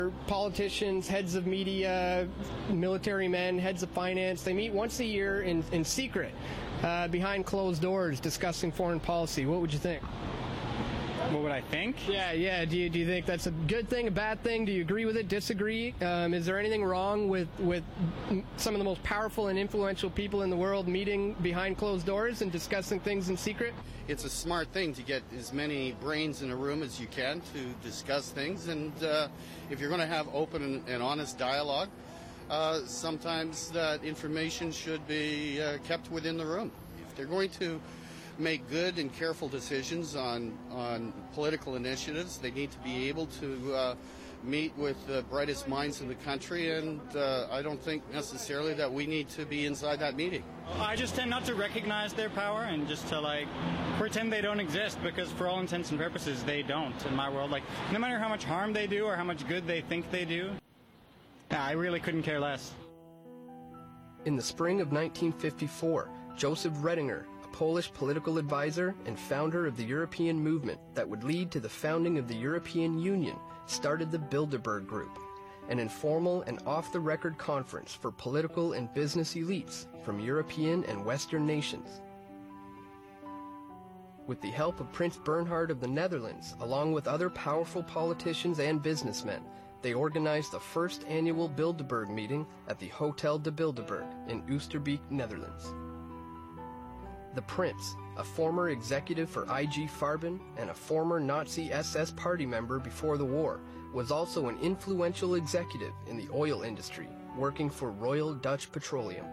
Politicians, heads of media, military men, heads of finance, they meet once a year in secret, behind closed doors, discussing foreign policy. What would you think? What would I think? Yeah. Do you think that's a good thing, a bad thing? Do you agree with it, disagree? Is there anything wrong with some of the most powerful and influential people in the world meeting behind closed doors and discussing things in secret? It's a smart thing to get as many brains in a room as you can to discuss things, and if you're going to have open and honest dialogue, sometimes that information should be kept within the room. If they're going to make good and careful decisions on political initiatives, they need to be able to meet with the brightest minds in the country, and I don't think necessarily that we need to be inside that meeting. I just tend not to recognize their power and just to pretend they don't exist, because for all intents and purposes they don't in my world. No matter how much harm they do or how much good they think they do, I really couldn't care less. In the spring of 1954, Joseph Redinger, Polish political advisor and founder of the European movement that would lead to the founding of the European Union, started the Bilderberg Group, an informal and off-the-record conference for political and business elites from European and Western nations. With the help of Prince Bernhard of the Netherlands, along with other powerful politicians and businessmen, they organized the first annual Bilderberg meeting at the Hotel de Bilderberg in Oosterbeek, Netherlands. The Prince, a former executive for IG Farben and a former Nazi SS party member before the war, was also an influential executive in the oil industry, working for Royal Dutch Petroleum.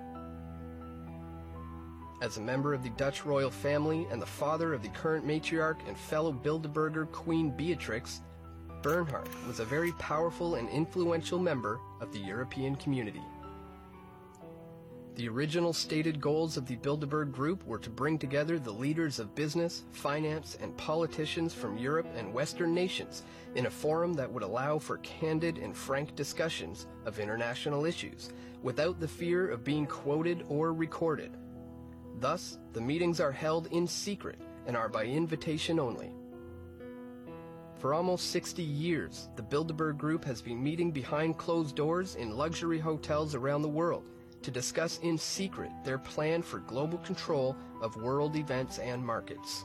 As a member of the Dutch royal family and the father of the current matriarch and fellow Bilderberger Queen Beatrix, Bernhard was a very powerful and influential member of the European community. The original stated goals of the Bilderberg Group were to bring together the leaders of business, finance, and politicians from Europe and Western nations in a forum that would allow for candid and frank discussions of international issues without the fear of being quoted or recorded. Thus, the meetings are held in secret and are by invitation only. For almost 60 years, the Bilderberg Group has been meeting behind closed doors in luxury hotels around the world to discuss in secret their plan for global control of world events and markets.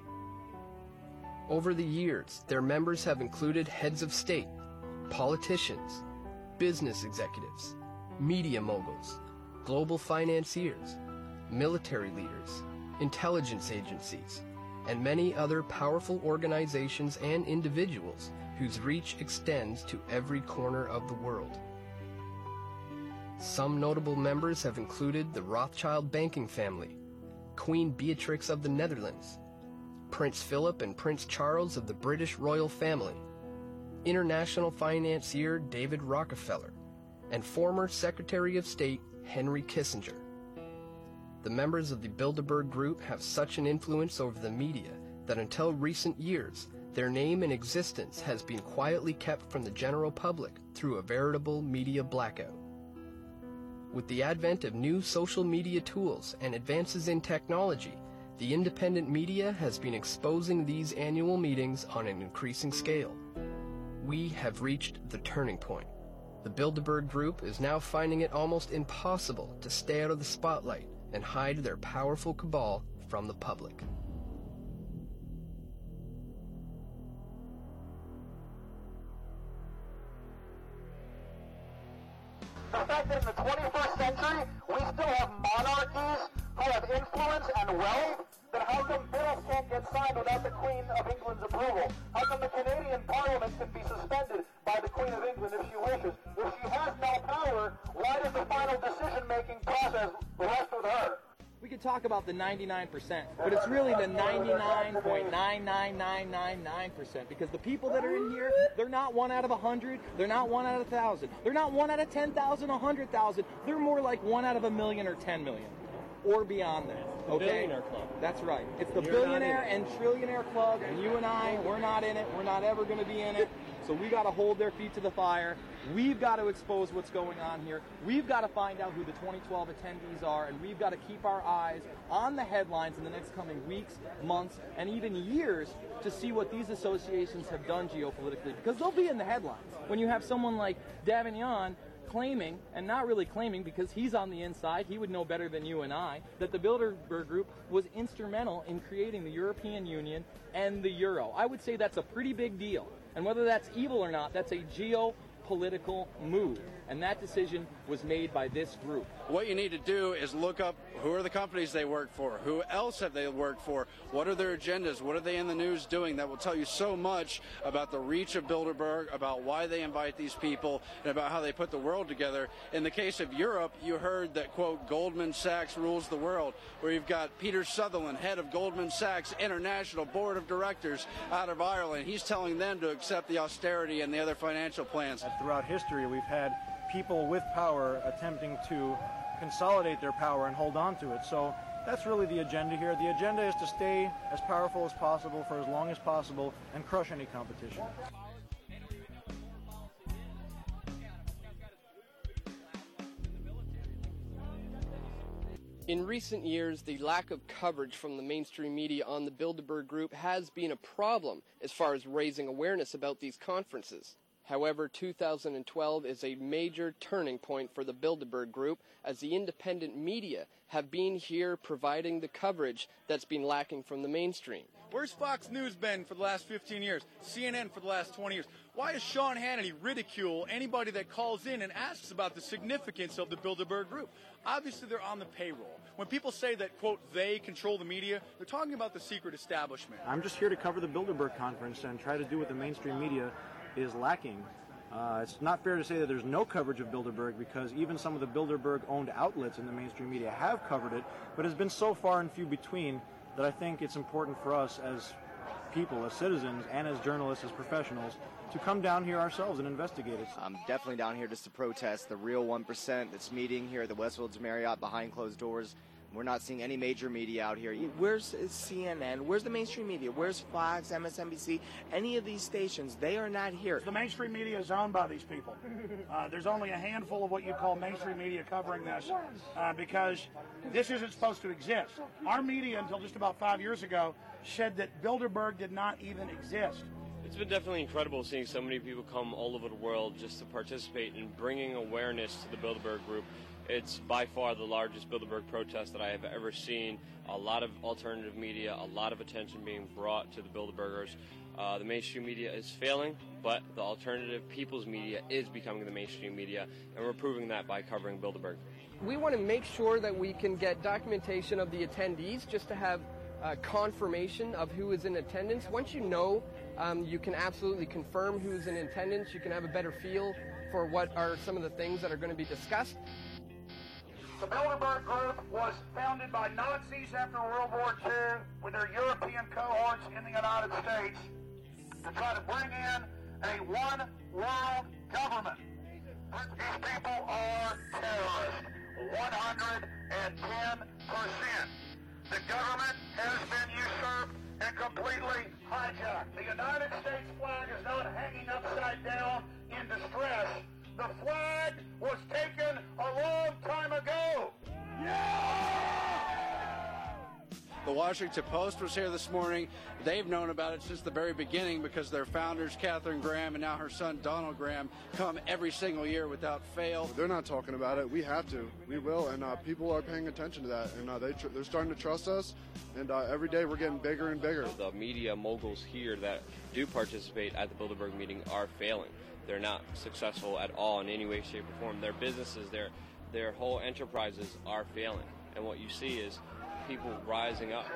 Over the years, their members have included heads of state, politicians, business executives, media moguls, global financiers, military leaders, intelligence agencies, and many other powerful organizations and individuals whose reach extends to every corner of the world. Some notable members have included the Rothschild banking family, Queen Beatrix of the Netherlands, Prince Philip and Prince Charles of the British royal family, international financier David Rockefeller, and former Secretary of State Henry Kissinger. The members of the Bilderberg Group have such an influence over the media that until recent years, their name and existence has been quietly kept from the general public through a veritable media blackout. With the advent of new social media tools and advances in technology, the independent media has been exposing these annual meetings on an increasing scale. We have reached the turning point. The Bilderberg Group is now finding it almost impossible to stay out of the spotlight and hide their powerful cabal from the public. The fact that in the 21st century, we still have monarchies who have influence and wealth, then how come bills can't get signed without the Queen of England's approval? How come the Canadian Parliament can be suspended by the Queen of England if she wishes? If she has no power, why does the final decision-making process rest with her? We could talk about the 99%, but it's really the 99.99999%, because the people that are in here, they're not 1 out of 100, they're not 1 out of 1,000, they're not 1 out of 10,000, 100,000, they're more like 1 out of 1 million or 10 million, or beyond that. Okay? Billionaire club. That's right. It's the You're billionaire and trillionaire club, and you and I, we're not in it, we're not ever going to be in it. So we got to hold their feet to the fire. We've got to expose what's going on here. We've got to find out who the 2012 attendees are, and we've got to keep our eyes on the headlines in the next coming weeks, months, and even years to see what these associations have done geopolitically, because they'll be in the headlines. When you have someone like Davignon claiming, and not really claiming because he's on the inside, he would know better than you and I, that the Bilderberg Group was instrumental in creating the European Union and the Euro. I would say that's a pretty big deal. And whether that's evil or not, that's a geopolitical move. And that decision was made by this group. What you need to do is look up who are the companies they work for, who else have they worked for, what are their agendas, what are they in the news doing. That will tell you so much about the reach of Bilderberg, about why they invite these people, and about how they put the world together. In the case of Europe, you heard that, quote, Goldman Sachs rules the world, where you've got Peter Sutherland, head of Goldman Sachs International Board of Directors out of Ireland. He's telling them to accept the austerity and the other financial plans. Throughout history, we've had people with power attempting to consolidate their power and hold on to it. So that's really the agenda here. The agenda is to stay as powerful as possible for as long as possible and crush any competition. In recent years, the lack of coverage from the mainstream media on the Bilderberg Group has been a problem as far as raising awareness about these conferences. However, 2012 is a major turning point for the Bilderberg Group, as the independent media have been here providing the coverage that's been lacking from the mainstream. Where's Fox News been for the last 15 years? CNN for the last 20 years? Why does Sean Hannity ridicule anybody that calls in and asks about the significance of the Bilderberg Group? Obviously, they're on the payroll. When people say that, quote, they control the media, they're talking about the secret establishment. I'm just here to cover the Bilderberg conference and try to do what the mainstream media is lacking. It's not fair to say that there's no coverage of Bilderberg, because even some of the Bilderberg-owned outlets in the mainstream media have covered it, but it's been so far and few between that I think it's important for us as people, as citizens, and as journalists, as professionals, to come down here ourselves and investigate it. I'm definitely down here just to protest the real 1% that's meeting here at the West Village Marriott behind closed doors. We're not seeing any major media out here. Where's CNN? Where's the mainstream media? Where's Fox, MSNBC? Any of these stations, they are not here. The mainstream media is owned by these people. There's only a handful of what you call mainstream media covering this, because this isn't supposed to exist. Our media, until just about 5 years ago, said that Bilderberg did not even exist. It's been definitely incredible seeing so many people come all over the world just to participate in bringing awareness to the Bilderberg Group. It's by far the largest Bilderberg protest that I have ever seen. A lot of alternative media, a lot of attention being brought to the Bilderbergers. The mainstream media is failing, but the alternative people's media is becoming the mainstream media, and we're proving that by covering Bilderberg. We want to make sure that we can get documentation of the attendees, just to have confirmation of who is in attendance. Once you know, you can absolutely confirm who's in attendance. You can have a better feel for what are some of the things that are going to be discussed. The Bilderberg Group was founded by Nazis after World War II with their European cohorts in the United States to try to bring in a one-world government. These people are terrorists, 110%. The government has been usurped and completely hijacked. The United States flag is not hanging upside down in distress. The flag was taken a long time ago. The Washington Post was here this morning. They've known about it since the very beginning, because their founders, Katharine Graham and now her son, Donald Graham, come every single year without fail. They're not talking about it. We have to. We will. And people are paying attention to that. And they're starting to trust us. And every day we're getting bigger and bigger. The media moguls here that do participate at the Bilderberg meeting are failing. They're not successful at all in any way, shape, or form. Their businesses, their whole enterprises are failing. And what you see is people rising up.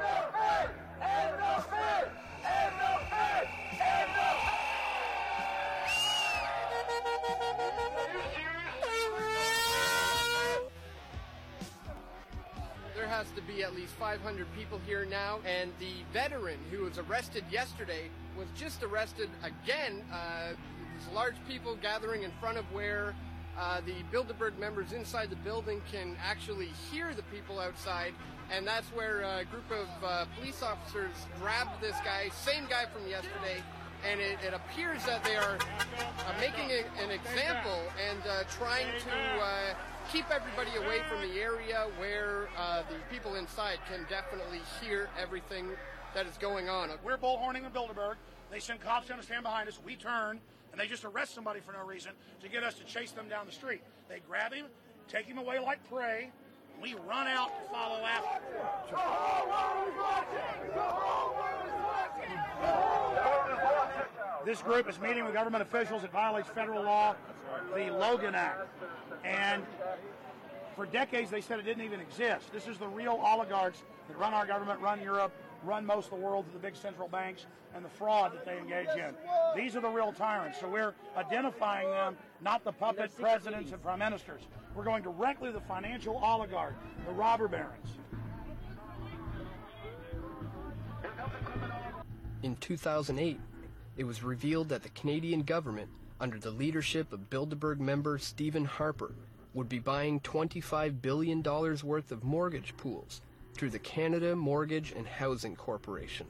There has to be at least 500 people here now, and the veteran who was arrested yesterday was just arrested again. There's large people gathering in front of where the Bilderberg members inside the building can actually hear the people outside, and that's where a group of police officers grabbed this guy, same guy from yesterday, and it appears that they are making an example and trying to keep everybody away from the area where the people inside can definitely hear everything that is going on. We're bullhorning in Bilderberg. They send cops in to stand behind us. We turn, and they just arrest somebody for no reason to get us to chase them down the street. They grab him, take him away like prey. We run out to follow after. This group is meeting with government officials. It violates federal law, the Logan Act. And for decades, they said it didn't even exist. This is the real oligarchs that run our government, run Europe, run most of the world to the big central banks, and the fraud that they engage in. These are the real tyrants. So we're identifying them, not the puppet presidents and prime ministers. We're going directly to the financial oligarch, the robber barons. In 2008, it was revealed that the Canadian government, under the leadership of Bilderberg member Stephen Harper, would be buying $25 billion worth of mortgage pools through the Canada Mortgage and Housing Corporation.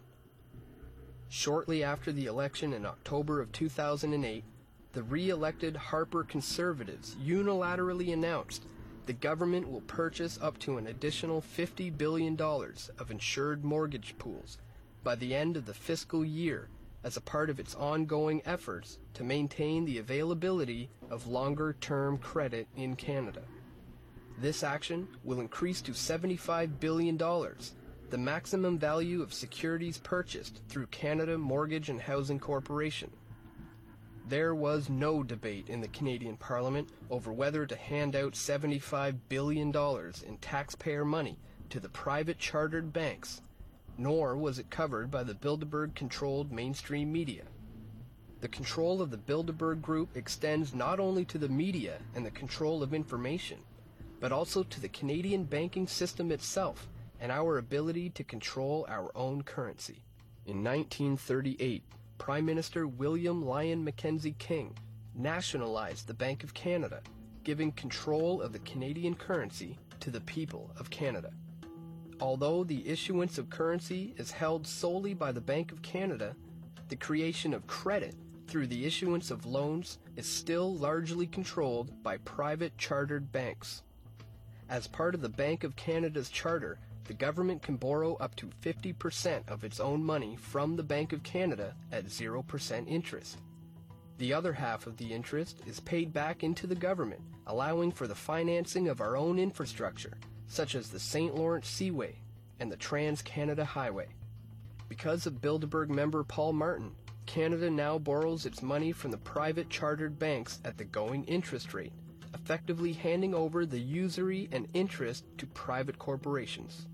Shortly after the election in October of 2008, the re-elected Harper Conservatives unilaterally announced the government will purchase up to an additional $50 billion of insured mortgage pools by the end of the fiscal year as a part of its ongoing efforts to maintain the availability of longer-term credit in Canada. This action will increase to $75 billion, the maximum value of securities purchased through Canada Mortgage and Housing Corporation. There was no debate in the Canadian Parliament over whether to hand out $75 billion in taxpayer money to the private chartered banks, nor was it covered by the Bilderberg-controlled mainstream media. The control of the Bilderberg Group extends not only to the media and the control of information, but also to the Canadian banking system itself and our ability to control our own currency. In 1938, Prime Minister William Lyon Mackenzie King nationalized the Bank of Canada, giving control of the Canadian currency to the people of Canada. Although the issuance of currency is held solely by the Bank of Canada, the creation of credit through the issuance of loans is still largely controlled by private chartered banks. As part of the Bank of Canada's charter, the government can borrow up to 50% of its own money from the Bank of Canada at 0% interest. The other half of the interest is paid back into the government, allowing for the financing of our own infrastructure, such as the St. Lawrence Seaway and the Trans-Canada Highway. Because of Bilderberg member Paul Martin, Canada now borrows its money from the private chartered banks at the going interest rate, effectively handing over the usury and interest to private corporations.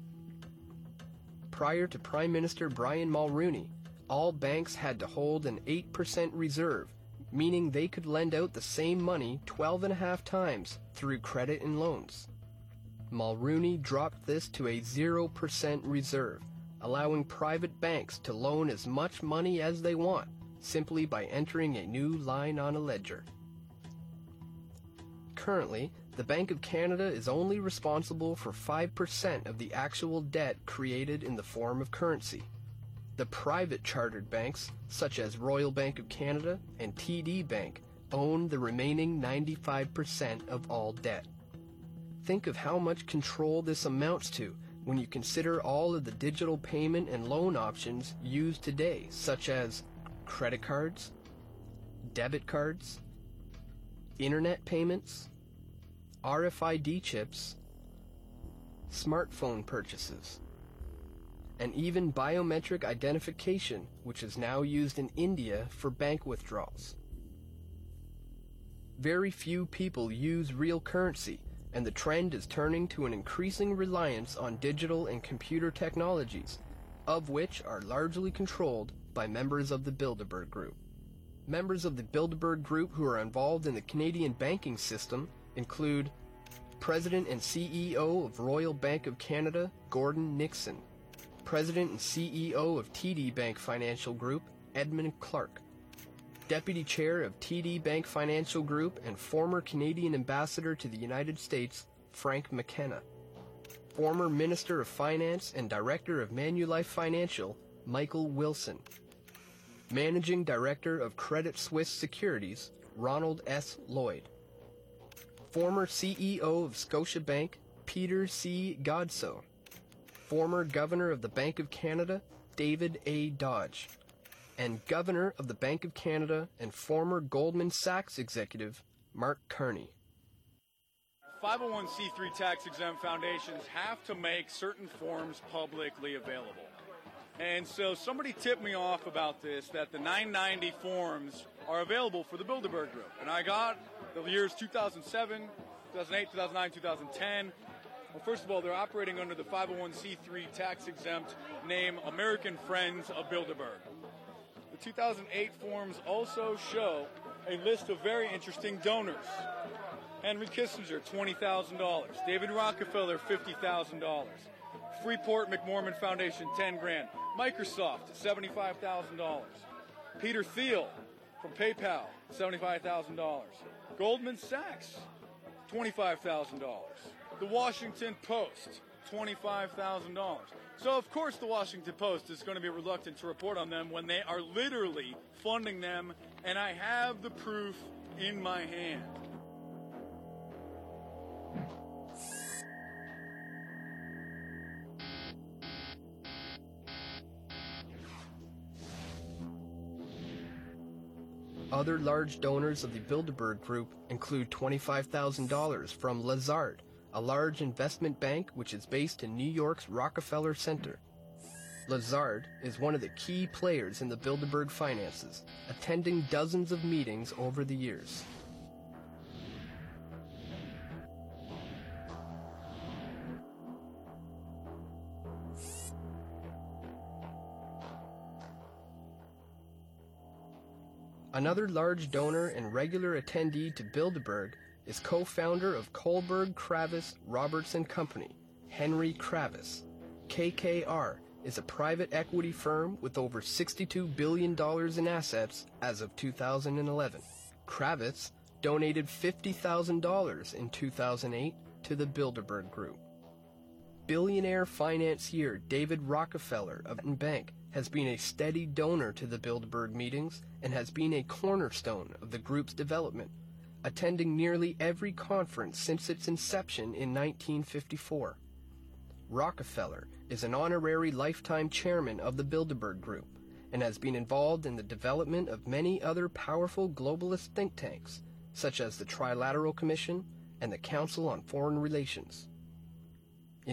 Prior to Prime Minister Brian Mulroney, all banks had to hold an 8% reserve, meaning they could lend out the same money 12.5 times through credit and loans. Mulroney dropped this to a 0% reserve, allowing private banks to loan as much money as they want, simply by entering a new line on a ledger. Currently, the Bank of Canada is only responsible for 5% of the actual debt created in the form of currency. The private chartered banks, such as Royal Bank of Canada and TD Bank, own the remaining 95% of all debt. Think of how much control this amounts to when you consider all of the digital payment and loan options used today, such as credit cards, debit cards, internet payments, RFID chips, smartphone purchases, and even biometric identification, which is now used in India for bank withdrawals. Very few people use real currency, and the trend is turning to an increasing reliance on digital and computer technologies, of which are largely controlled by members of the Bilderberg Group. Members of the Bilderberg Group who are involved in the Canadian banking system include President and CEO of Royal Bank of Canada, Gordon Nixon, President and CEO of TD Bank Financial Group, Edmund Clark, Deputy Chair of TD Bank Financial Group and former Canadian Ambassador to the United States, Frank McKenna, former Minister of Finance and Director of Manulife Financial, Michael Wilson, Managing Director of Credit Suisse Securities, Ronald S. Lloyd. Former CEO of Scotiabank, Peter C. Godsoe. Former Governor of the Bank of Canada, David A. Dodge. And Governor of the Bank of Canada and former Goldman Sachs executive, Mark Carney. 501c3 tax-exempt foundations have to make certain forms publicly available. And so somebody tipped me off about this, that the 990 forms are available for the Bilderberg Group. And I got the years 2007, 2008, 2009, 2010. Well, first of all, they're operating under the 501c3 tax-exempt name American Friends of Bilderberg. The 2008 forms also show a list of very interesting donors. Henry Kissinger, $20,000. David Rockefeller, $50,000. Freeport McMorman Foundation, $10,000. Microsoft, $75,000. Peter Thiel from PayPal, $75,000. Goldman Sachs, $25,000. The Washington Post, $25,000. So, of course, the Washington Post is going to be reluctant to report on them when they are literally funding them, and I have the proof in my hand. Other large donors of the Bilderberg Group include $25,000 from Lazard, a large investment bank which is based in New York's Rockefeller Center. Lazard is one of the key players in the Bilderberg finances, attending dozens of meetings over the years. Another large donor and regular attendee to Bilderberg is co-founder of Kohlberg, Kravis, Robertson Company, Henry Kravis. KKR is a private equity firm with over $62 billion in assets as of 2011. Kravis donated $50,000 in 2008 to the Bilderberg Group. Billionaire financier David Rockefeller of Manhattan Bank has been a steady donor to the Bilderberg meetings and has been a cornerstone of the group's development, attending nearly every conference since its inception in 1954. Rockefeller is an honorary lifetime chairman of the Bilderberg Group and has been involved in the development of many other powerful globalist think tanks, such as the Trilateral Commission and the Council on Foreign Relations. In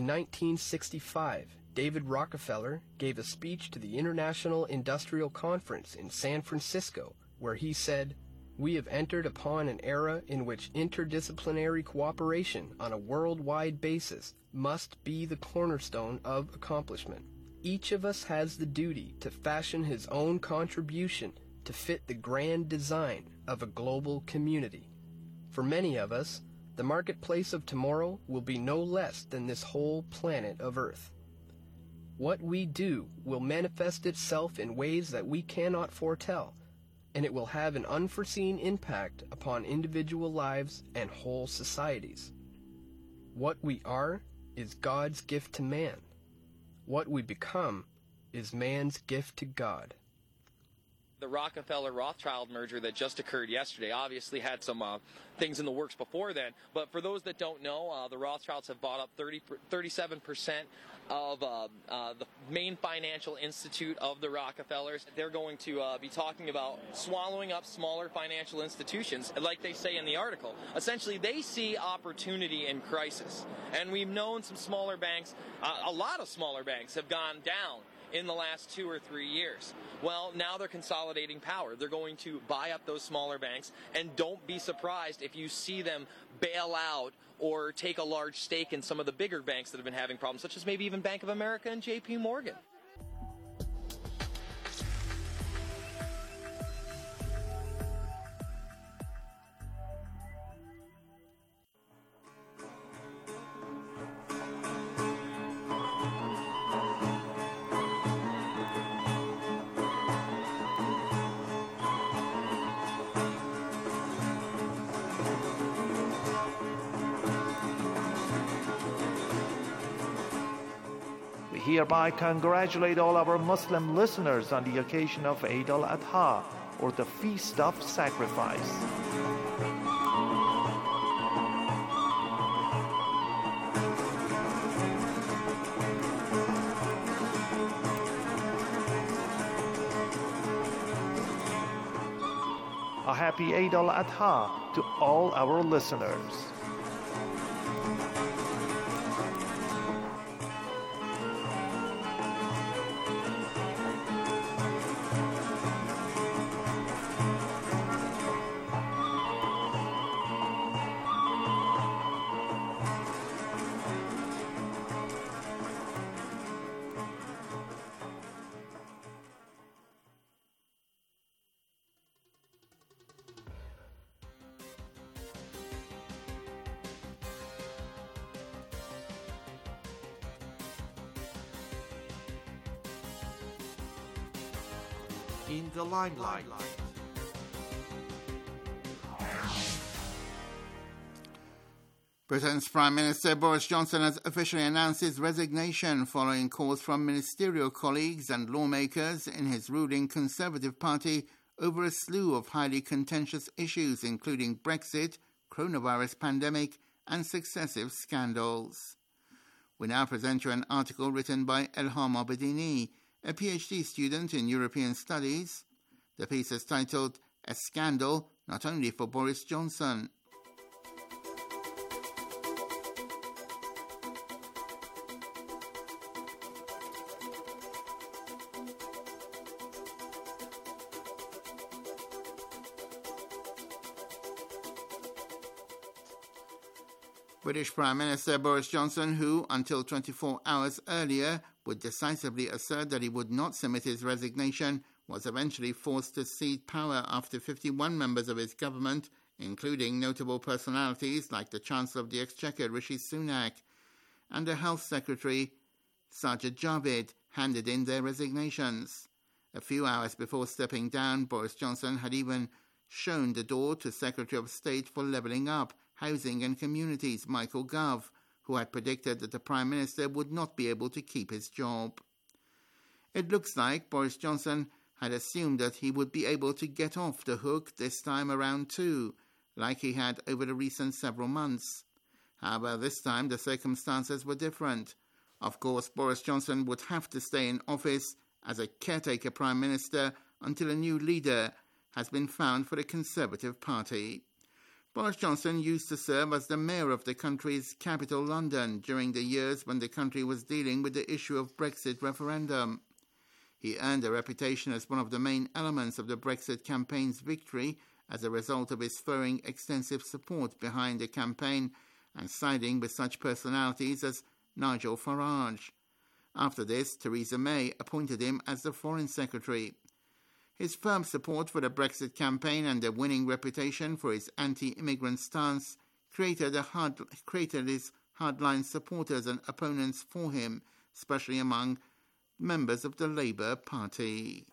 1965, David Rockefeller gave a speech to the International Industrial Conference in San Francisco, where he said, "We have entered upon an era in which interdisciplinary cooperation on a worldwide basis must be the cornerstone of accomplishment. Each of us has the duty to fashion his own contribution to fit the grand design of a global community. For many of us, the marketplace of tomorrow will be no less than this whole planet of Earth. What we do will manifest itself in ways that we cannot foretell, and it will have an unforeseen impact upon individual lives and whole societies. What we are is God's gift to man. What we become is man's gift to God." The Rockefeller-Rothschild merger that just occurred yesterday obviously had some things in the works before then. But for those that don't know, the Rothschilds have bought up 37% of the main financial institute of the Rockefellers. They're going to be talking about swallowing up smaller financial institutions, like they say in the article. Essentially, they see opportunity in crisis. And we've known some smaller banks, a lot of smaller banks have gone down in the last 2 or 3 years. Well, now they're consolidating power. They're going to buy up those smaller banks, and don't be surprised if you see them bail out or take a large stake in some of the bigger banks that have been having problems, such as maybe even Bank of America and JP Morgan. We hereby congratulate all our Muslim listeners on the occasion of Eid al-Adha, or the Feast of Sacrifice. A happy Eid al-Adha to all our listeners. In the limelight. Britain's Prime Minister Boris Johnson has officially announced his resignation following calls from ministerial colleagues and lawmakers in his ruling Conservative Party over a slew of highly contentious issues, including Brexit, coronavirus pandemic, and successive scandals. We now present you an article written by Elham Abedini, a PhD student in European Studies. The piece is titled, "A Scandal Not Only for Boris Johnson." British Prime Minister Boris Johnson, who, until 24 hours earlier, would decisively assert that he would not submit his resignation, was eventually forced to cede power after 51 members of his government, including notable personalities like the Chancellor of the Exchequer Rishi Sunak and the Health Secretary Sajid Javid, handed in their resignations. A few hours before stepping down, Boris Johnson had even shown the door to Secretary of State for Levelling Up, Housing and Communities Michael Gove, who had predicted that the Prime Minister would not be able to keep his job. It looks like Boris Johnson had assumed that he would be able to get off the hook this time around too, like he had over the recent several months. However, this time the circumstances were different. Of course, Boris Johnson would have to stay in office as a caretaker Prime Minister until a new leader has been found for the Conservative Party. Boris Johnson used to serve as the mayor of the country's capital, London, during the years when the country was dealing with the issue of Brexit referendum. He earned a reputation as one of the main elements of the Brexit campaign's victory as a result of his throwing extensive support behind the campaign and siding with such personalities as Nigel Farage. After this, Theresa May appointed him as the Foreign Secretary. His firm support for the Brexit campaign and the winning reputation for his anti-immigrant stance created his hardline supporters and opponents for him, especially among members of the Labour Party.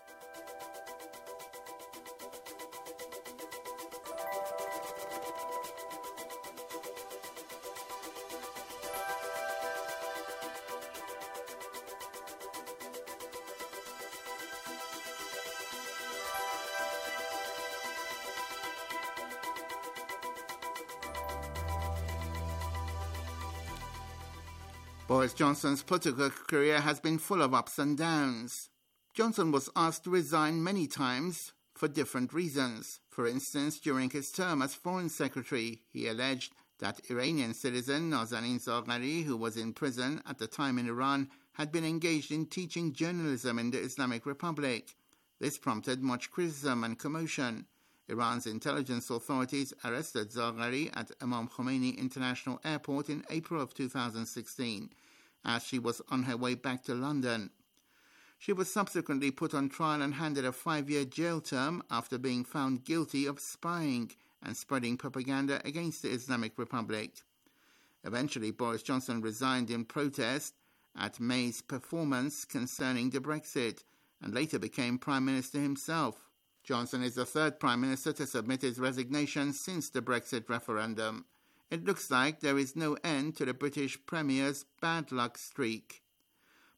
Boris Johnson's political career has been full of ups and downs. Johnson was asked to resign many times for different reasons. For instance, during his term as Foreign Secretary, he alleged that Iranian citizen Nazanin Zaghari, who was in prison at the time in Iran, had been engaged in teaching journalism in the Islamic Republic. This prompted much criticism and commotion. Iran's intelligence authorities arrested Zaghari at Imam Khomeini International Airport in April of 2016, as she was on her way back to London. She was subsequently put on trial and handed a 5-year jail term after being found guilty of spying and spreading propaganda against the Islamic Republic. Eventually, Boris Johnson resigned in protest at May's performance concerning the Brexit, and later became Prime Minister himself. Johnson is the third Prime Minister to submit his resignation since the Brexit referendum. It looks like there is no end to the British Premier's bad luck streak.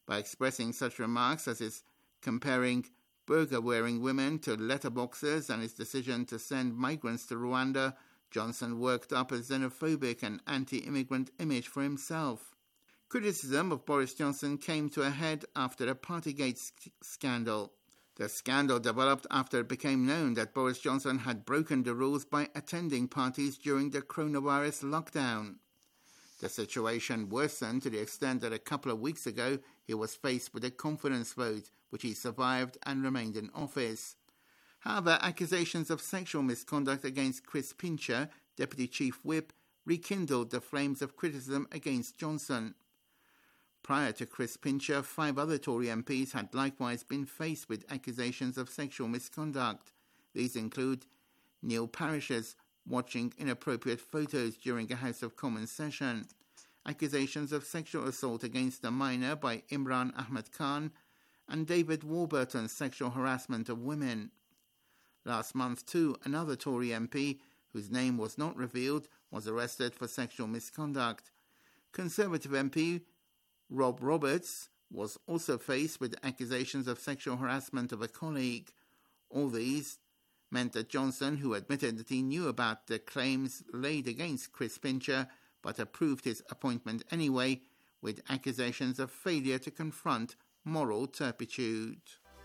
by expressing such remarks as his comparing burqa-wearing women to letterboxers and his decision to send migrants to Rwanda. Johnson worked up a xenophobic and anti-immigrant image for himself. Criticism of Boris Johnson came to a head after a Partygate scandal. The scandal developed after it became known that Boris Johnson had broken the rules by attending parties during the coronavirus lockdown. The situation worsened to the extent that a couple of weeks ago he was faced with a confidence vote, which he survived and remained in office. However, accusations of sexual misconduct against Chris Pincher, Deputy Chief Whip, rekindled the flames of criticism against Johnson. Prior to Chris Pincher, 5 other Tory MPs had likewise been faced with accusations of sexual misconduct. These include Neil Parish's watching inappropriate photos during a House of Commons session, accusations of sexual assault against a minor by Imran Ahmed Khan, and David Warburton's sexual harassment of women. Last month, too, another Tory MP, whose name was not revealed, was arrested for sexual misconduct. Conservative MP Rob Roberts was also faced with accusations of sexual harassment of a colleague. All these meant that Johnson, who admitted that he knew about the claims laid against Chris Pincher but approved his appointment anyway, with accusations of failure to confront moral turpitude.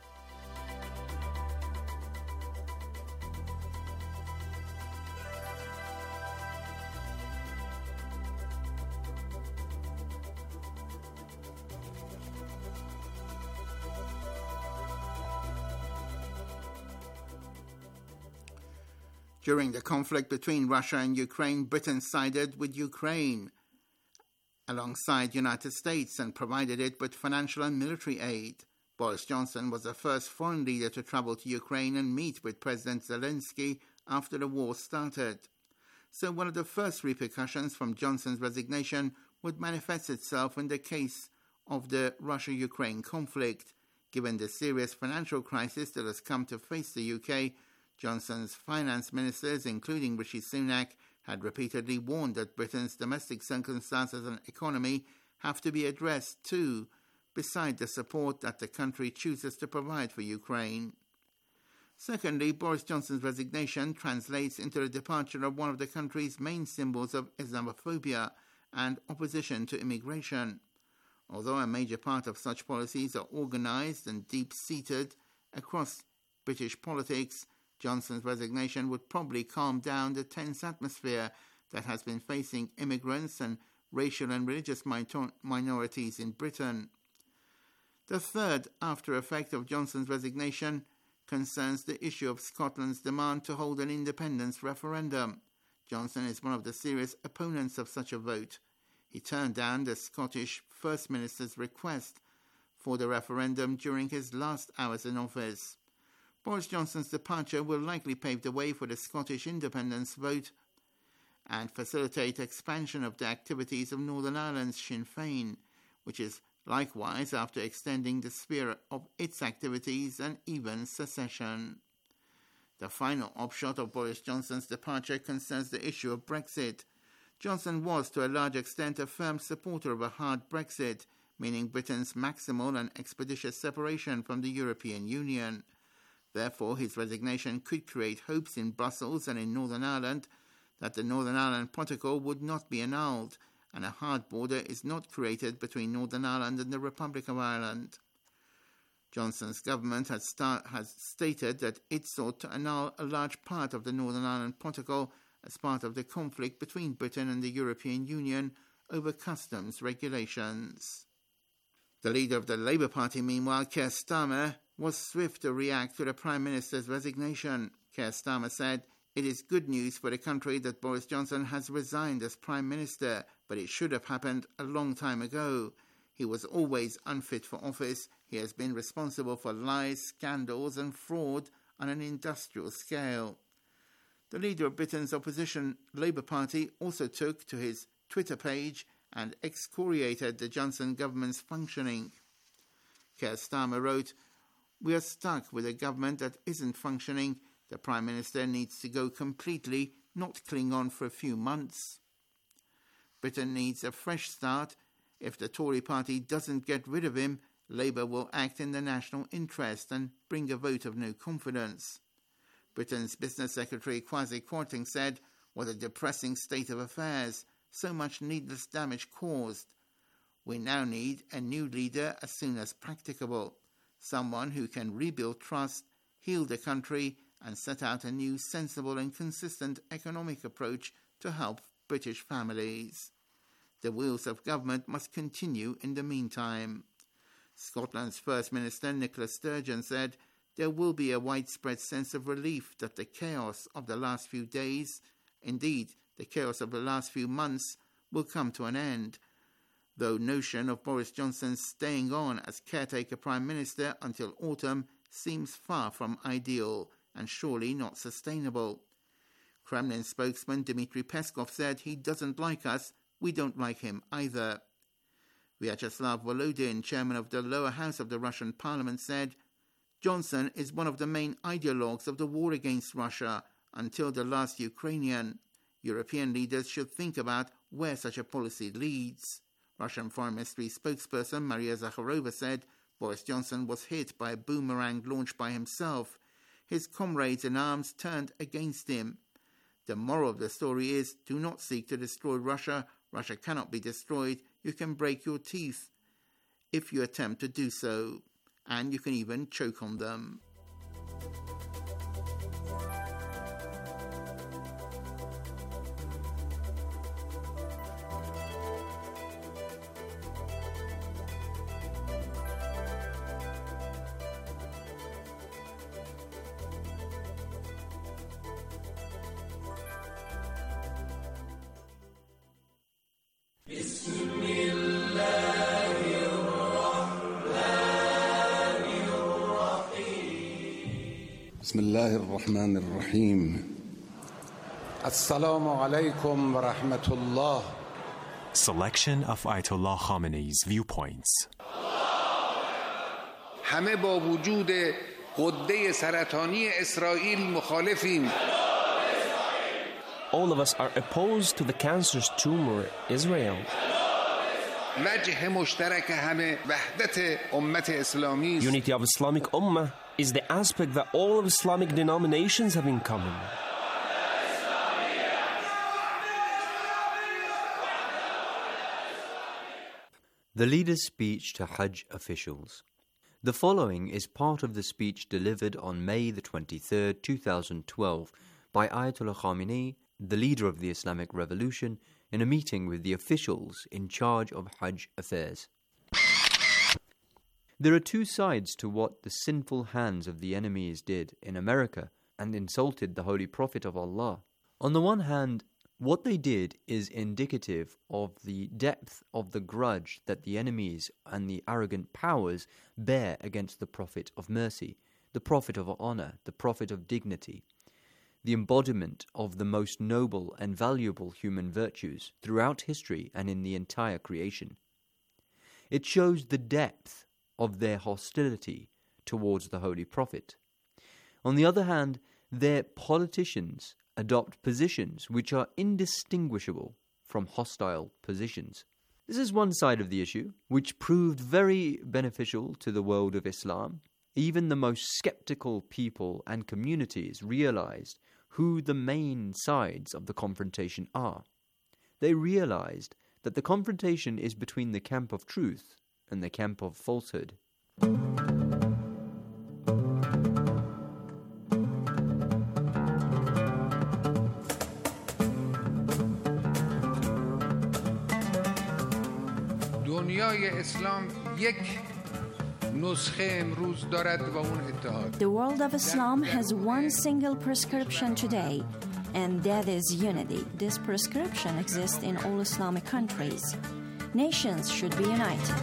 During the conflict between Russia and Ukraine, Britain sided with Ukraine alongside the United States and provided it with financial and military aid. Boris Johnson was the first foreign leader to travel to Ukraine and meet with President Zelensky after the war started. So one of the first repercussions from Johnson's resignation would manifest itself in the case of the Russia-Ukraine conflict. Given the serious financial crisis that has come to face the UK, Johnson's finance ministers, including Rishi Sunak, had repeatedly warned that Britain's domestic circumstances and economy have to be addressed too, beside the support that the country chooses to provide for Ukraine. Secondly, Boris Johnson's resignation translates into the departure of one of the country's main symbols of Islamophobia and opposition to immigration. Although a major part of such policies are organised and deep-seated across British politics, Johnson's resignation would probably calm down the tense atmosphere that has been facing immigrants and racial and religious minorities in Britain. The third after effect of Johnson's resignation concerns the issue of Scotland's demand to hold an independence referendum. Johnson is one of the serious opponents of such a vote. He turned down the Scottish First Minister's request for the referendum during his last hours in office. Boris Johnson's departure will likely pave the way for the Scottish independence vote and facilitate expansion of the activities of Northern Ireland's Sinn Féin, which is likewise after extending the sphere of its activities and even secession. The final upshot of Boris Johnson's departure concerns the issue of Brexit. Johnson was to a large extent a firm supporter of a hard Brexit, meaning Britain's maximal and expeditious separation from the European Union. Therefore, his resignation could create hopes in Brussels and in Northern Ireland that the Northern Ireland Protocol would not be annulled, and a hard border is not created between Northern Ireland and the Republic of Ireland. Johnson's government has stated that it sought to annul a large part of the Northern Ireland Protocol as part of the conflict between Britain and the European Union over customs regulations. The leader of the Labour Party, meanwhile, Keir Starmer, was swift to react to the Prime Minister's resignation. Keir Starmer said, "It is good news for the country that Boris Johnson has resigned as Prime Minister, but it should have happened a long time ago. He was always unfit for office. He has been responsible for lies, scandals and fraud on an industrial scale." The leader of Britain's opposition Labour Party also took to his Twitter page and excoriated the Johnson government's functioning. Keir Starmer wrote, "We are stuck with a government that isn't functioning. The Prime Minister needs to go completely, not cling on for a few months. Britain needs a fresh start. If the Tory party doesn't get rid of him, Labour will act in the national interest and bring a vote of no confidence. Britain's Business Secretary Kwasi Kwarteng said, "What a depressing state of affairs, so much needless damage caused. We now need a new leader as soon as practicable, someone who can rebuild trust, heal the country and set out a new sensible and consistent economic approach to help British families. The wheels of government must continue in the meantime." Scotland's First Minister Nicola Sturgeon said there will be a widespread sense of relief that the chaos of the last few days, indeed the chaos of the last few months, will come to an end, though notion of Boris Johnson staying on as caretaker Prime Minister until autumn seems far from ideal and surely not sustainable. Kremlin spokesman Dmitry Peskov said he doesn't like us, we don't like him either. Vyacheslav Volodin, chairman of the lower house of the Russian parliament, said, "Johnson is one of the main ideologues of the war against Russia until the last Ukrainian. European leaders should think about where such a policy leads." Russian Foreign Ministry spokesperson Maria Zakharova said Boris Johnson was hit by a boomerang launched by himself. His comrades in arms turned against him. The moral of the story is, do not seek to destroy Russia. Russia cannot be destroyed. You can break your teeth if you attempt to do so, and you can even choke on them. بسم الله الرحمن الرحيم السلام عليكم ورحمة الله. Selection of Ayatollah Khamenei's viewpoints. همه با وجود غده سرطانی اسرائیل مخالفیم. All of us are opposed to the cancerous tumor Israel. وجه مشترک همه وحدت امت اسلامی است. Unity of Islamic Ummah is the aspect that all of Islamic denominations have in common. The leader's speech to Hajj officials. The following is part of the speech delivered on May the 23rd, 2012 by Ayatollah Khamenei, the leader of the Islamic Revolution, in a meeting with the officials in charge of Hajj affairs. There are two sides to what the sinful hands of the enemies did in America and insulted the Holy Prophet of Allah. On the one hand, what they did is indicative of the depth of the grudge that the enemies and the arrogant powers bear against the Prophet of mercy, the Prophet of honor, the Prophet of dignity, the embodiment of the most noble and valuable human virtues throughout history and in the entire creation. It shows the depth of their hostility towards the Holy Prophet. On the other hand, their politicians adopt positions which are indistinguishable from hostile positions. This is one side of the issue, which proved very beneficial to the world of Islam. Even the most skeptical people and communities realized who the main sides of the confrontation are. They realized that the confrontation is between the camp of truth and the camp of falsehood. دنیای اسلام یک نسخه امروز دارد و اون اتحاد. The world of Islam has one single prescription today, and that is unity. This prescription exists in all Islamic countries. Nations should be united.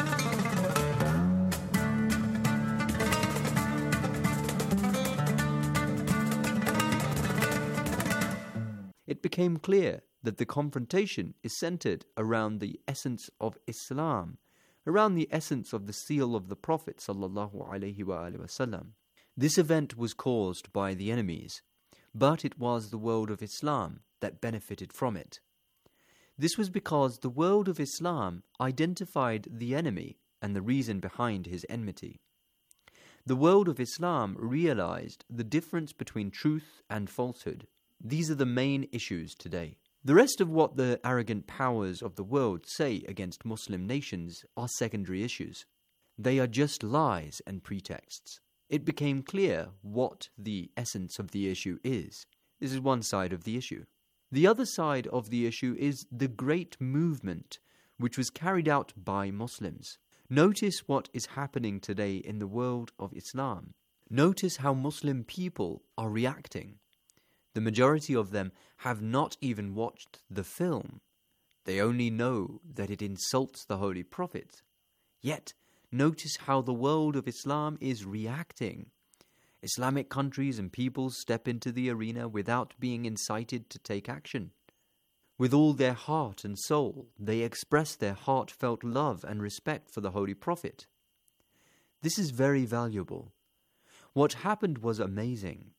It became clear that the confrontation is centered around the essence of Islam, around the essence of the seal of the Prophet ﷺ. This event was caused by the enemies, but it was the world of Islam that benefited from it. This was because the world of Islam identified the enemy and the reason behind his enmity. The world of Islam realized the difference between truth and falsehood. These are the main issues today. The rest of what the arrogant powers of the world say against Muslim nations are secondary issues. They are just lies and pretexts. It became clear what the essence of the issue is. This is one side of the issue. The other side of the issue is the great movement which was carried out by Muslims. Notice what is happening today in the world of Islam. Notice how Muslim people are reacting. The majority of them have not even watched the film. They only know that it insults the Holy Prophet. Yet, notice how the world of Islam is reacting. Islamic countries and peoples step into the arena without being incited to take action. With all their heart and soul, they express their heartfelt love and respect for the Holy Prophet. This is very valuable. What happened was amazing.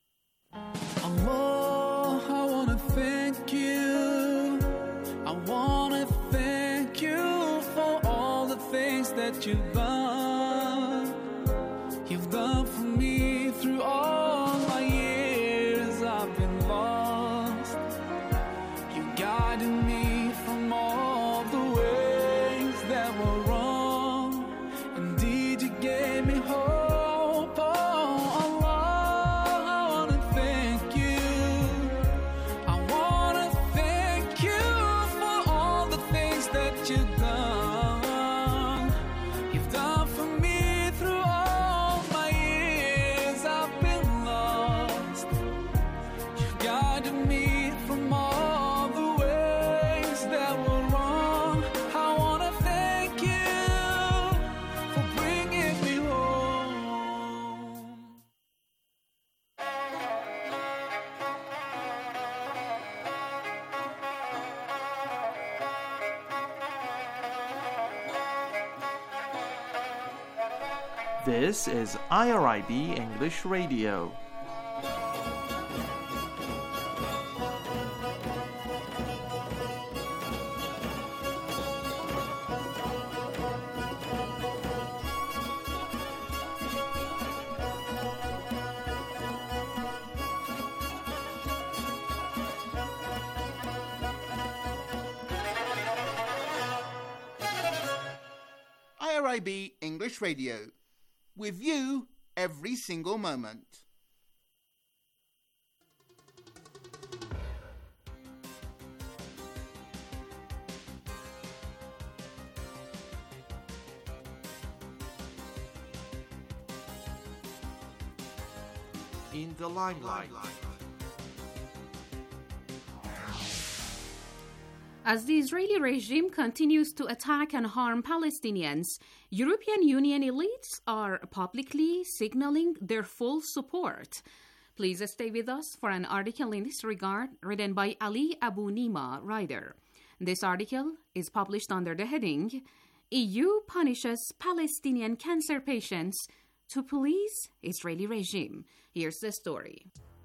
Allah, I want to thank you. I want to thank you for all the things that you've done. You've done for me through all my years I've been lost. You guided me from all the ways that were wrong. Indeed, you gave me hope. Oh, Allah, I want to thank you. I want to thank you for all the things that you've done. You've done for me through all my years I've been lost. You guided me from all the ways that were wrong. I want to thank you for bringing me home. This is IRIB English Radio. IRIB English Radio. With you every single moment. In the limelight. As the Israeli regime continues to attack and harm Palestinians, European Union elites are publicly signaling their full support. Please stay with us for an article in this regard written by Ali Abu Nima, writer. This article is published under the heading, EU punishes Palestinian cancer patients to please Israeli regime. Here's the story.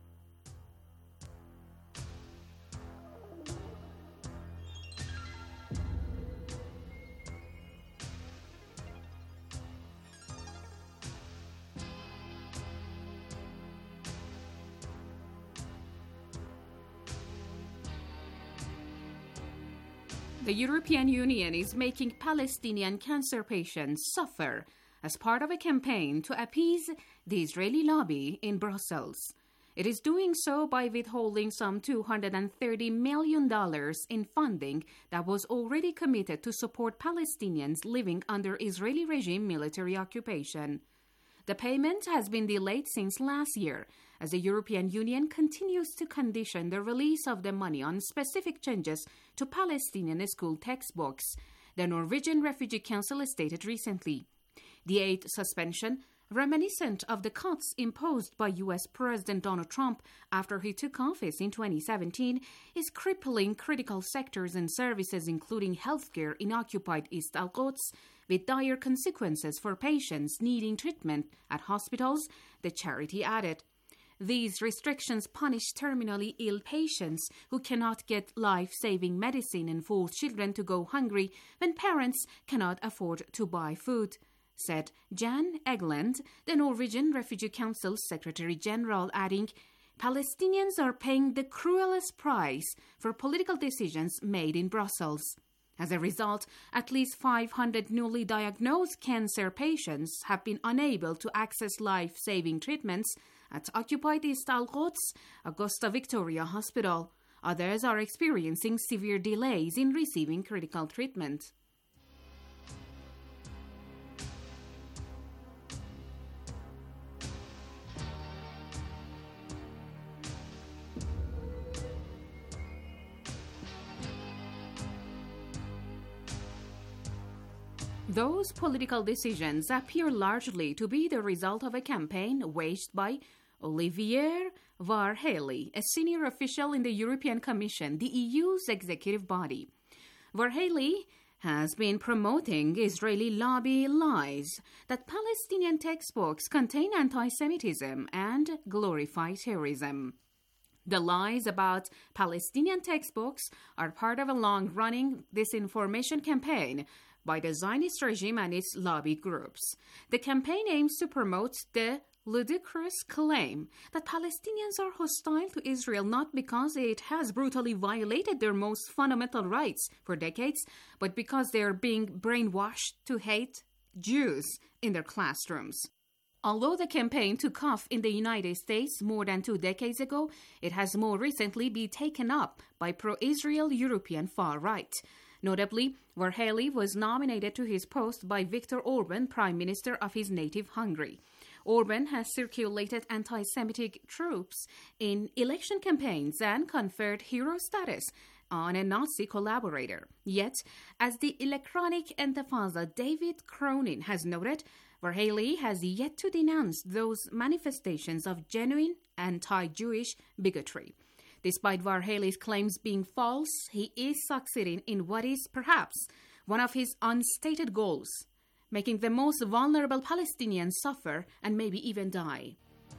The European Union is making Palestinian cancer patients suffer as part of a campaign to appease the Israeli lobby in Brussels. It is doing so by withholding some $230 million in funding that was already committed to support Palestinians living under Israeli regime military occupation. The payment has been delayed since last year, as the European Union continues to condition the release of the money on specific changes to Palestinian school textbooks, the Norwegian Refugee Council stated recently. The aid suspension, reminiscent of the cuts imposed by U.S. President Donald Trump after he took office in 2017, is crippling critical sectors and services including healthcare in occupied East Al-Quds, with dire consequences for patients needing treatment at hospitals, the charity added. these restrictions punish terminally ill patients who cannot get life-saving medicine and force children to go hungry when parents cannot afford to buy food, said Jan Egeland, the Norwegian Refugee Council Secretary General, adding, Palestinians are paying the cruelest price for political decisions made in Brussels. As a result, at least 500 newly diagnosed cancer patients have been unable to access life-saving treatments at occupied East Al-Quds Augusta Victoria Hospital. Others are experiencing severe delays in receiving critical treatment. Those political decisions appear largely to be the result of a campaign waged by Olivier Varhelyi, a senior official in the European Commission, the EU's executive body. Varhelyi has been promoting Israeli lobby lies that Palestinian textbooks contain anti-Semitism and glorify terrorism. The lies about Palestinian textbooks are part of a long-running disinformation campaign by the Zionist regime and its lobby groups. The campaign aims to promote the ludicrous claim that Palestinians are hostile to Israel not because it has brutally violated their most fundamental rights for decades, but because they are being brainwashed to hate Jews in their classrooms. Although the campaign took off in the United States more than 2 decades ago, it has more recently been taken up by pro-Israel European far-right. Notably, Varhelyi was nominated to his post by Viktor Orban, Prime Minister of his native Hungary. Orban has circulated anti-Semitic tropes in election campaigns and conferred hero status on a Nazi collaborator. Yet, as the electronic Intifada David Cronin has noted, Varhelyi has yet to denounce those manifestations of genuine anti-Jewish bigotry. Despite Varhelyi's claims being false, he is succeeding in what is perhaps one of his unstated goals, making the most vulnerable Palestinians suffer and maybe even die.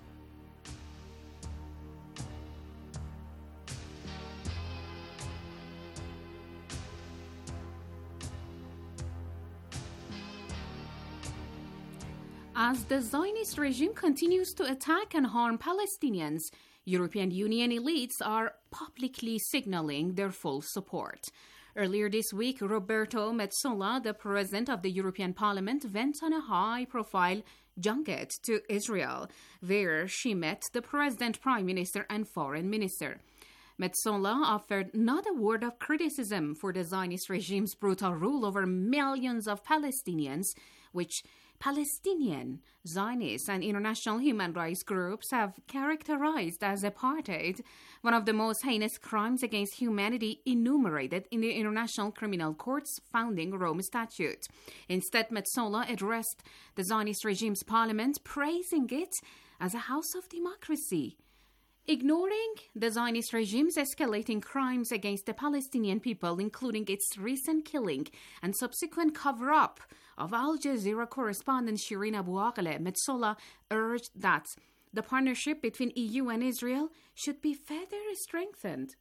As the Zionist regime continues to attack and harm Palestinians, European Union elites are publicly signaling their full support. Earlier this week, Roberto Metsola, the president of the European Parliament, went on a high-profile junket to Israel, where she met the president, prime minister, and foreign minister. Metsola offered not a word of criticism for the Zionist regime's brutal rule over millions of Palestinians, which Palestinian, Zionist, and international human rights groups have characterized as apartheid, one of the most heinous crimes against humanity enumerated in the International Criminal Court's founding Rome Statute. Instead, Metsola addressed the Zionist regime's parliament, praising it as a house of democracy. Ignoring the Zionist regime's escalating crimes against the Palestinian people, including its recent killing and subsequent cover-up of Al Jazeera correspondent Shireen Abu Akleh, Metsola urged that the partnership between EU and Israel should be further strengthened.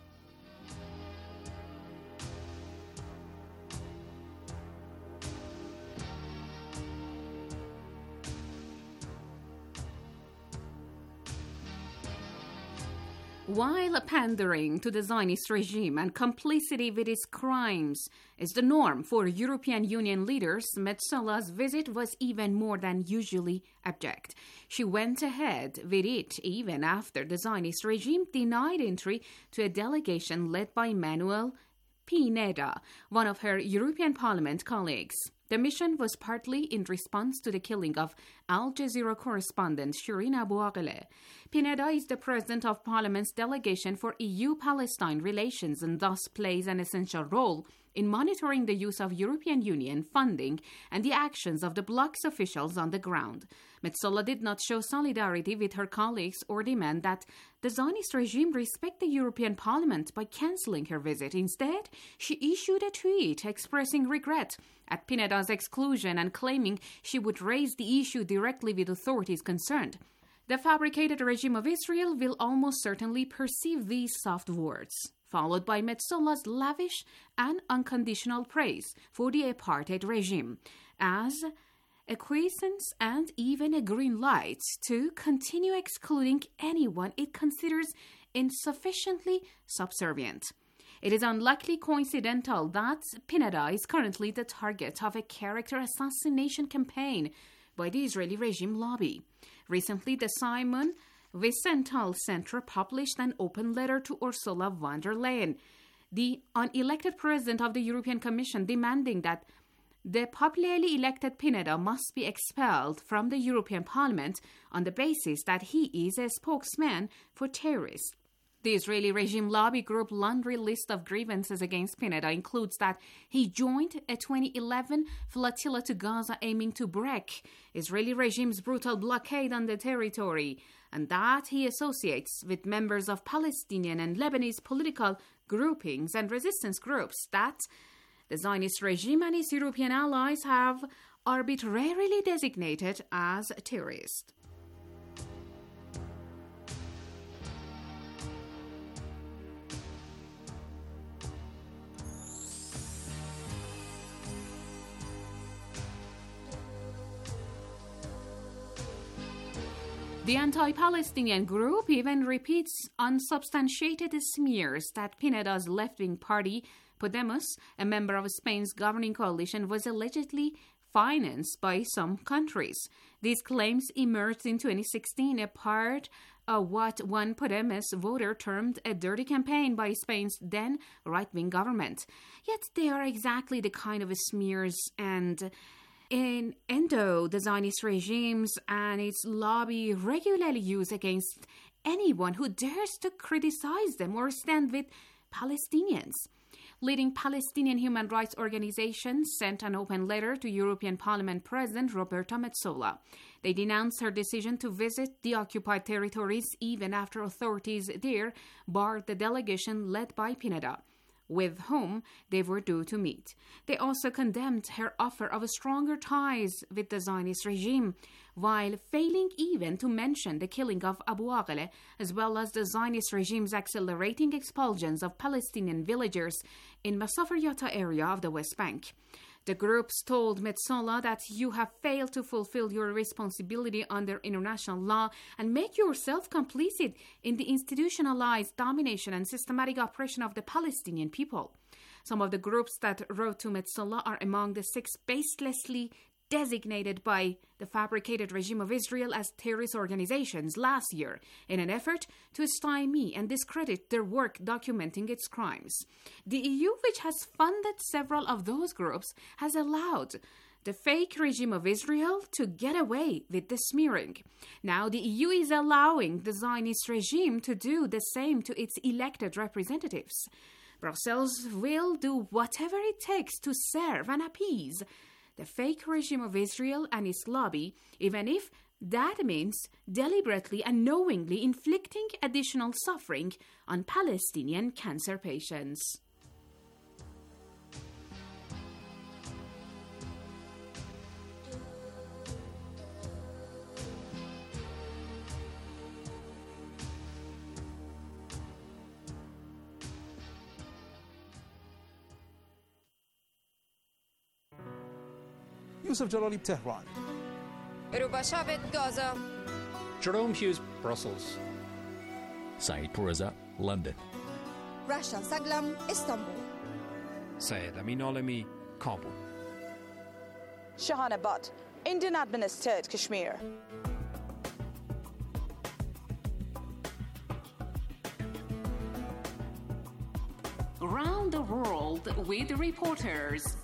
While pandering to the Zionist regime and complicity with its crimes is the norm for European Union leaders, Metsola's visit was even more than usually abject. She went ahead with it even after the Zionist regime denied entry to a delegation led by Manuel Pineda, one of her European Parliament colleagues. The mission was partly in response to the killing of Al Jazeera correspondent Shireen Abu Akleh. Pineda is the president of Parliament's delegation for EU-Palestine relations and thus plays an essential role in monitoring the use of European Union funding and the actions of the bloc's officials on the ground. Metsola did not show solidarity with her colleagues or demand that the Zionist regime respect the European Parliament by cancelling her visit. Instead, she issued a tweet expressing regret at Pineda's exclusion and claiming she would raise the issue directly with authorities concerned. The fabricated regime of Israel will almost certainly perceive these soft words, followed by Metzolla's lavish and unconditional praise for the apartheid regime, as a quiescence and even a green light to continue excluding anyone it considers insufficiently subservient. It is unlikely coincidental that Pineda is currently the target of a character assassination campaign by the Israeli regime lobby. Recently, the Simon Wiesenthal Center published an open letter to Ursula von der Leyen, the unelected president of the European Commission, demanding that the popularly elected Pineda must be expelled from the European Parliament on the basis that he is a spokesman for terrorists. The Israeli regime lobby group laundry list of grievances against Pineda includes that he joined a 2011 flotilla to Gaza aiming to break Israeli regime's brutal blockade on the territory, and that he associates with members of Palestinian and Lebanese political groupings and resistance groups that the Zionist regime and its European allies have arbitrarily designated as terrorists. The anti-Palestinian group even repeats unsubstantiated smears that Pineda's left-wing party, Podemos, a member of Spain's governing coalition, was allegedly financed by some countries. These claims emerged in 2016, a part of what one Podemos voter termed a dirty campaign by Spain's then right-wing government. Yet they are exactly the kind of smears and the Zionist regimes and its lobby regularly use against anyone who dares to criticize them or stand with Palestinians. Leading Palestinian human rights organizations sent an open letter to European Parliament President Roberta Metsola. They denounced her decision to visit the occupied territories even after authorities there barred the delegation led by Pineda, with whom they were due to meet. They also condemned her offer of stronger ties with the Zionist regime, while failing even to mention the killing of Abu Aghele, as well as the Zionist regime's accelerating expulsions of Palestinian villagers in Masafer Yatta area of the West Bank. The groups told Metsola that you have failed to fulfill your responsibility under international law and make yourself complicit in the institutionalized domination and systematic oppression of the Palestinian people. Some of the groups that wrote to Metsola are among the 6 baselessly designated by the fabricated regime of Israel as terrorist organizations last year in an effort to stymie and discredit their work documenting its crimes. The EU, which has funded several of those groups, has allowed the fake regime of Israel to get away with the smearing. Now the EU is allowing the Zionist regime to do the same to its elected representatives. Brussels will do whatever it takes to serve and appease the fake regime of Israel and its lobby, even if that means deliberately and knowingly inflicting additional suffering on Palestinian cancer patients. Yusuf Jalali, Tehran. Ruba Shabit, Gaza. Jerome Hughes, Brussels. Saeed Pourreza, London. Rasha Saglam, Istanbul. Syed Amin Alami, Kabul. Shahana Butt, Indian administered Kashmir. Around the world with reporters.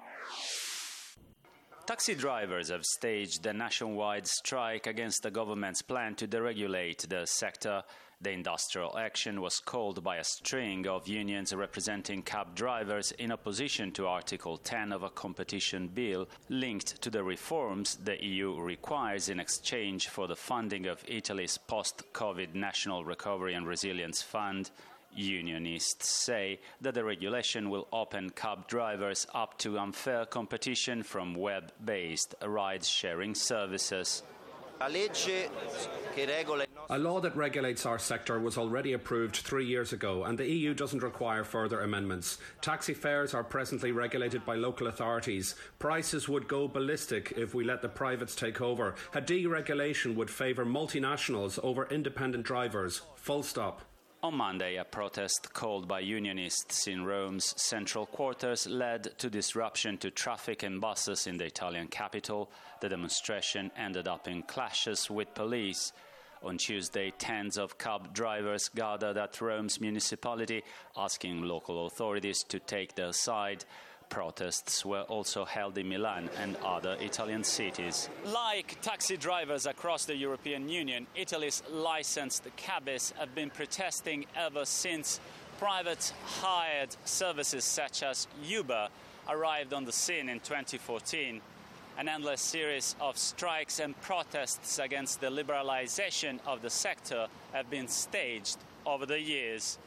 Taxi drivers have staged a nationwide strike against the government's plan to deregulate the sector. The industrial action was called by a string of unions representing cab drivers in opposition to Article 10 of a competition bill linked to the reforms the EU requires in exchange for the funding of Italy's post-COVID National Recovery and Resilience Fund. Unionists say that the regulation will open cab drivers up to unfair competition from web-based ride-sharing services. A law that regulates our sector was already approved 3 years ago, and the EU doesn't require further amendments. Taxi fares are presently regulated by local authorities. Prices would go ballistic if we let the privates take over. A deregulation would favour multinationals over independent drivers. Full stop. On Monday, a protest called by unionists in Rome's central quarters led to disruption to traffic and buses in the Italian capital. The demonstration ended up in clashes with police. On Tuesday, tens of cab drivers gathered at Rome's municipality, asking local authorities to take their side. Protests were also held in Milan and other Italian cities. Like taxi drivers across the European Union, Italy's licensed cabbies have been protesting ever since private hired services such as Uber arrived on the scene in 2014. An endless series of strikes and protests against the liberalization of the sector have been staged over the years.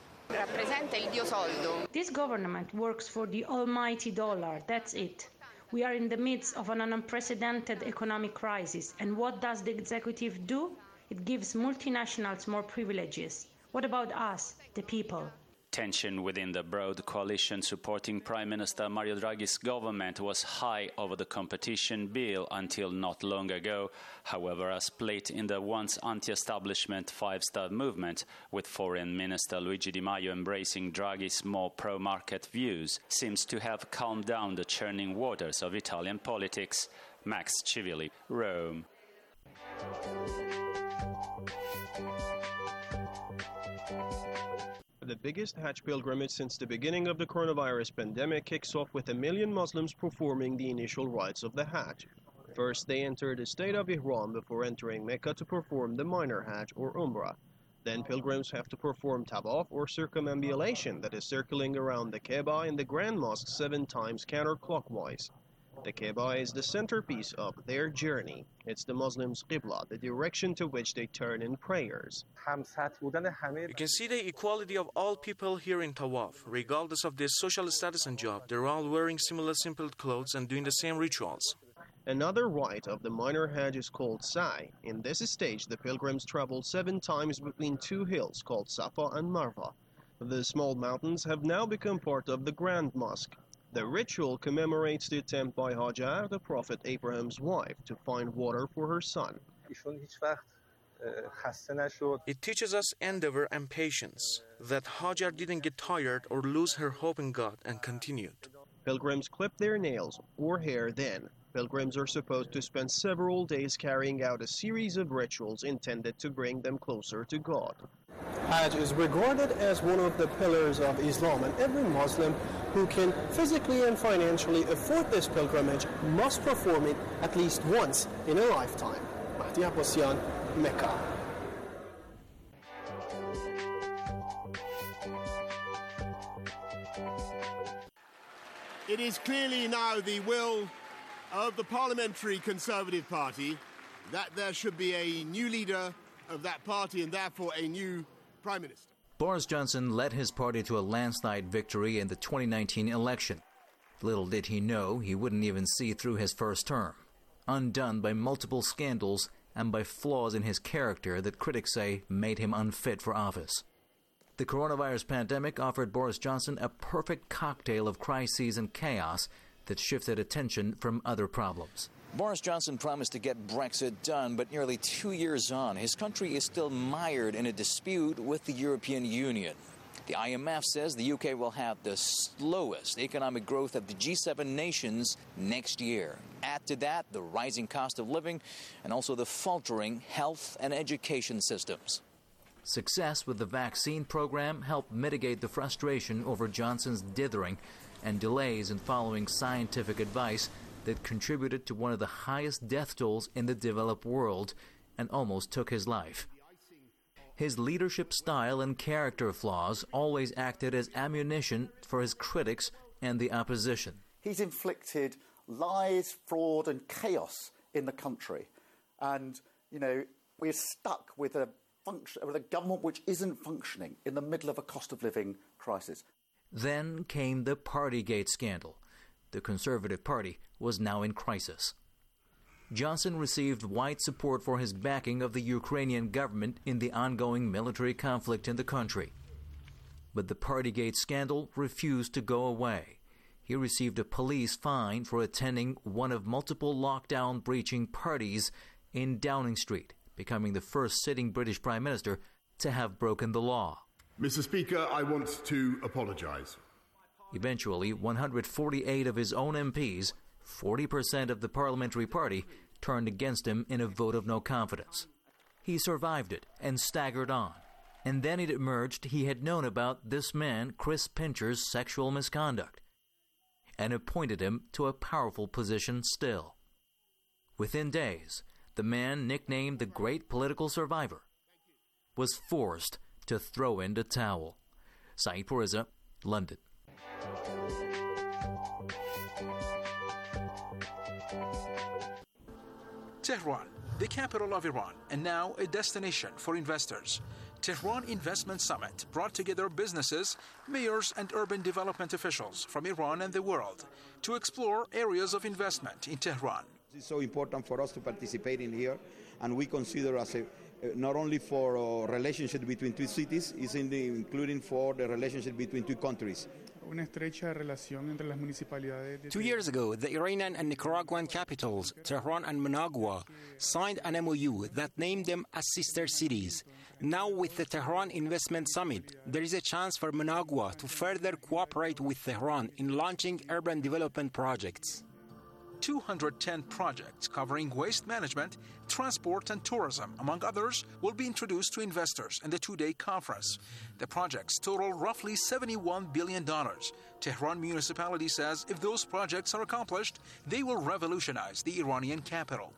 This government works for the almighty dollar, that's it. We are in the midst of an unprecedented economic crisis, and what does the executive do? It gives multinationals more privileges. What about us, the people? Tension within the broad coalition supporting Prime Minister Mario Draghi's government was high over the competition bill until not long ago. However, a split in the once anti-establishment Five-Star movement, with Foreign Minister Luigi Di Maio embracing Draghi's more pro-market views, seems to have calmed down the churning waters of Italian politics. Max Civilli, Rome. The biggest Hajj pilgrimage since the beginning of the coronavirus pandemic kicks off with 1 million Muslims performing the initial rites of the Hajj. First, they enter the state of Ihram before entering Mecca to perform the minor Hajj or Umrah. Then pilgrims have to perform Tawaf or circumambulation, that is circling around the Kaaba in the Grand Mosque 7 times counterclockwise. The Kaaba is the centerpiece of their journey. It's the Muslims' Qibla, the direction to which they turn in prayers. You can see the equality of all people here in Tawaf. Regardless of their social status and job, they're all wearing similar simple clothes and doing the same rituals. Another rite of the minor Hajj is called Sa'i. In this stage, the pilgrims travel 7 times between 2 hills called Safa and Marwa. The small mountains have now become part of the Grand Mosque. The ritual commemorates the attempt by Hajar, the Prophet Abraham's wife, to find water for her son. It teaches us endeavor and patience, that Hajar didn't get tired or lose her hope in God and continued. Pilgrims clip their nails or hair then. Pilgrims are supposed to spend several days carrying out a series of rituals intended to bring them closer to God. Hajj is regarded as one of the pillars of Islam, and every Muslim who can physically and financially afford this pilgrimage must perform it at least once in a lifetime. Mahdi Abbasian, Mecca. It is clearly now the will of the Parliamentary Conservative Party that there should be a new leader of that party and therefore a new Prime Minister. Boris Johnson led his party to a landslide victory in the 2019 election. Little did he know he wouldn't even see through his first term, undone by multiple scandals and by flaws in his character that critics say made him unfit for office. The coronavirus pandemic offered Boris Johnson a perfect cocktail of crises and chaos that shifted attention from other problems. Boris Johnson promised to get Brexit done, but nearly 2 years on, his country is still mired in a dispute with the European Union. The IMF says the UK will have the slowest economic growth of the G7 nations next year. Add to that the rising cost of living and also the faltering health and education systems. Success with the vaccine program helped mitigate the frustration over Johnson's dithering and delays in following scientific advice that contributed to one of the highest death tolls in the developed world and almost took his life. His leadership style and character flaws always acted as ammunition for his critics and the opposition. He's inflicted lies, fraud and chaos in the country. And, we're stuck with a government which isn't functioning in the middle of a cost of living crisis. Then came the Partygate scandal. The Conservative Party was now in crisis. Johnson received wide support for his backing of the Ukrainian government in the ongoing military conflict in the country. But the Partygate scandal refused to go away. He received a police fine for attending one of multiple lockdown-breaching parties in Downing Street, becoming the first sitting British Prime Minister to have broken the law. Mr. Speaker, I want to apologise. Eventually, 148 of his own MPs, 40% of the parliamentary party, turned against him in a vote of no confidence. He survived it and staggered on. And then it emerged he had known about this man, Chris Pincher's sexual misconduct, and appointed him to a powerful position still. Within days, the man nicknamed the Great Political Survivor was forced to throw in the towel. Saeed Pourreza, London. Tehran, the capital of Iran, and now a destination for investors. Tehran Investment Summit brought together businesses, mayors, and urban development officials from Iran and the world to explore areas of investment in Tehran. It's so important for us to participate in here, and we consider as a not only for a relationship between two cities, it's including for the relationship between two countries. 2 years ago, the Iranian and Nicaraguan capitals, Tehran and Managua, signed an MOU that named them as sister cities. Now, with the Tehran Investment Summit, there is a chance for Managua to further cooperate with Tehran in launching urban development projects. 210 projects covering waste management, transport, and tourism, among others, will be introduced to investors in the two-day conference. The projects total roughly $71 billion. Tehran municipality says if those projects are accomplished, they will revolutionize the Iranian capital.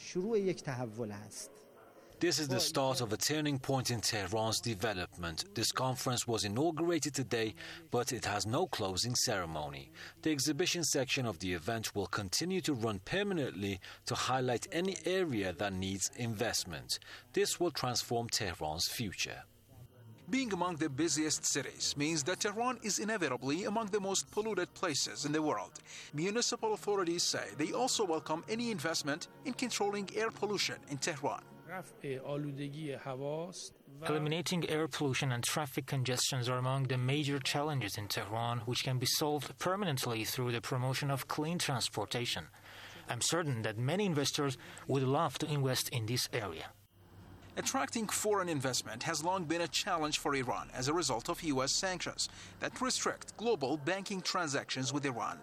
This is the start of a turning point in Tehran's development. This conference was inaugurated today, but it has no closing ceremony. The exhibition section of the event will continue to run permanently to highlight any area that needs investment. This will transform Tehran's future. Being among the busiest cities means that Tehran is inevitably among the most polluted places in the world. Municipal authorities say they also welcome any investment in controlling air pollution in Tehran. Eliminating air pollution and traffic congestions are among the major challenges in Tehran, which can be solved permanently through the promotion of clean transportation. I'm certain that many investors would love to invest in this area. Attracting foreign investment has long been a challenge for Iran as a result of U.S. sanctions that restrict global banking transactions with Iran.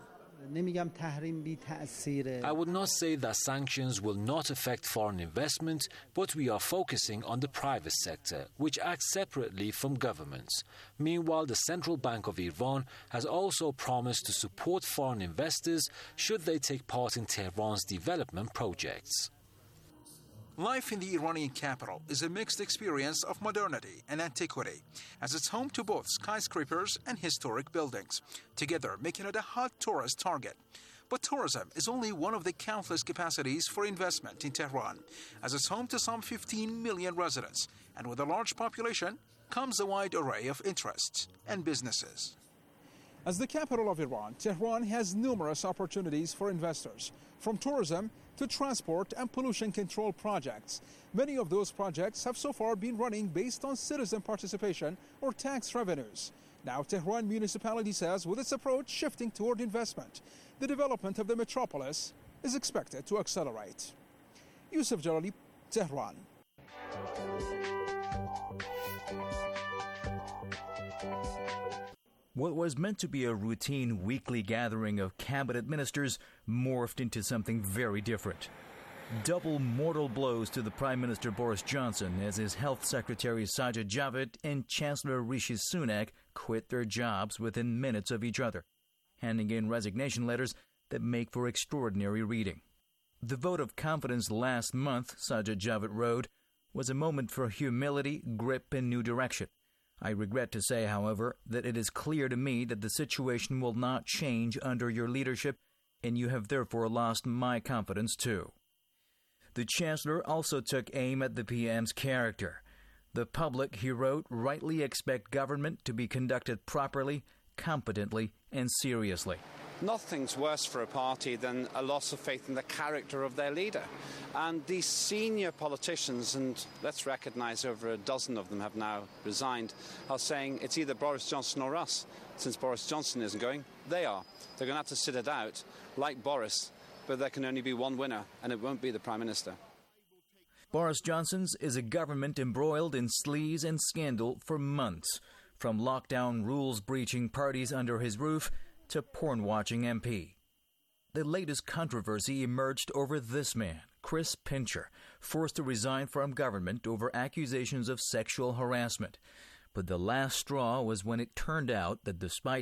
I would not say that sanctions will not affect foreign investment, but we are focusing on the private sector, which acts separately from governments. Meanwhile, the Central Bank of Iran has also promised to support foreign investors should they take part in Tehran's development projects. Life in the Iranian capital is a mixed experience of modernity and antiquity, as it's home to both skyscrapers and historic buildings, together making it a hot tourist target. But tourism is only one of the countless capacities for investment in Tehran, as it's home to some 15 million residents, and with a large population comes a wide array of interests and businesses. As the capital of Iran, Tehran has numerous opportunities for investors, from tourism to transport and pollution control projects. Many of those projects have so far been running based on citizen participation or tax revenues. Now Tehran municipality says with its approach shifting toward investment, the development of the metropolis is expected to accelerate. Yusuf Jalali, Tehran. What was meant to be a routine weekly gathering of cabinet ministers morphed into something very different. Double mortal blows to the Prime Minister Boris Johnson as his Health Secretary Sajid Javid and Chancellor Rishi Sunak quit their jobs within minutes of each other, handing in resignation letters that make for extraordinary reading. The vote of confidence last month, Sajid Javid wrote, was a moment for humility, grip, and new direction. I regret to say, however, that it is clear to me that the situation will not change under your leadership, and you have therefore lost my confidence too. The Chancellor also took aim at the PM's character. The public, he wrote, rightly expect government to be conducted properly, competently, and seriously. Nothing's worse for a party than a loss of faith in the character of their leader. And these senior politicians, and let's recognise over a dozen of them have now resigned, are saying it's either Boris Johnson or us. Since Boris Johnson isn't going, they are. They're going to have to sit it out, like Boris, but there can only be one winner, and it won't be the Prime Minister. Boris Johnson's is a government embroiled in sleaze and scandal for months, from lockdown rules-breaching parties under his roof to porn-watching MP. The latest controversy emerged over this man, Chris Pincher, forced to resign from government over accusations of sexual harassment. But the last straw was when it turned out that despite